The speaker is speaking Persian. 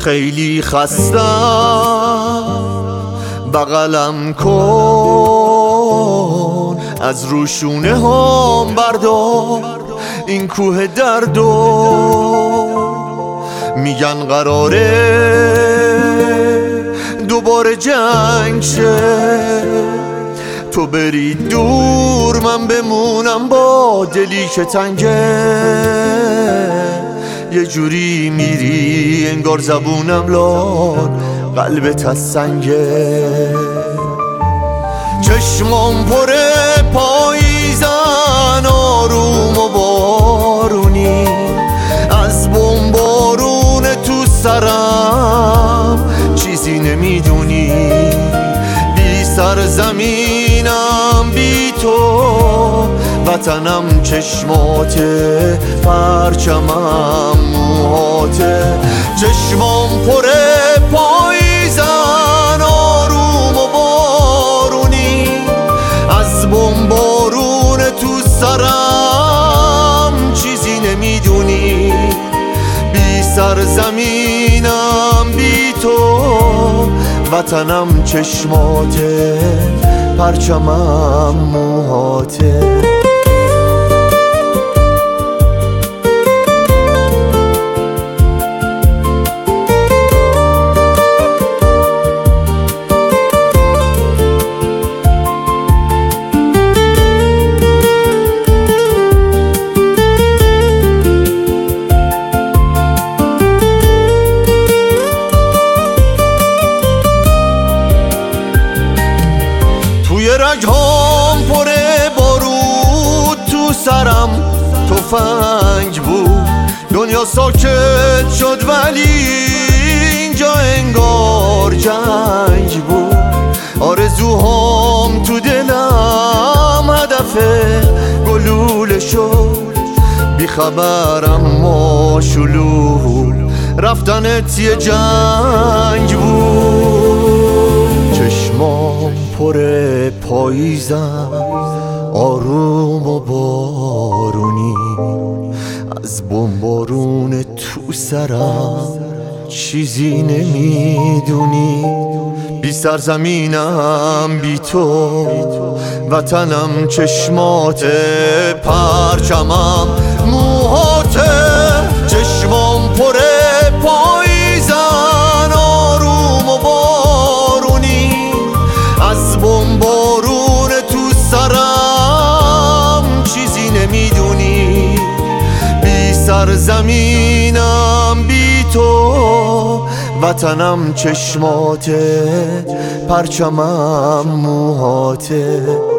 خیلی خستم، بغلم کن، از روشونه هم بردار این کوه دردو. میگن قراره دوباره جنگ شه، تو بری دور من بمونم با دلی که تنگه. یه جوری میری انگار زبونم لال، قلبت از سنگه. چشمام پر پاییزن آروم و بارونی، از بمبارون تو سرم چیزی نمیدونی. بی سرزمینم بی تو، وطنم چشماته، پرچمم موهاته. چشمام پر پاییزن آروم و بارونی، از بمبارون تو سرم چیزی نمیدونی. بی سرزمینم بی تو، وطنم چشماته، پرچمم موهاته. رگهام پر بارود، تو سرم تفنگ بود. دنیا ساکت شد ولی اینجا انگار جنگ بود. آرزوهام تو دلم هدف گلوله شد، بیخبرم ما شلول رفتنت یه جنگ بود. چشمام پر پاییزم آروم و بارونی، از بمبارون تو سرم چیزی نمیدونی. بی سرزمینم بی تو، وطنم چشماته، پرچمم موهاته. چشمام پر پاییزن آروم و بارونی، از بمبارون تو سرم چیزی نمیدونی. بی سرزمینم بی تو، وطنم چشماته، پرچمم موهاته.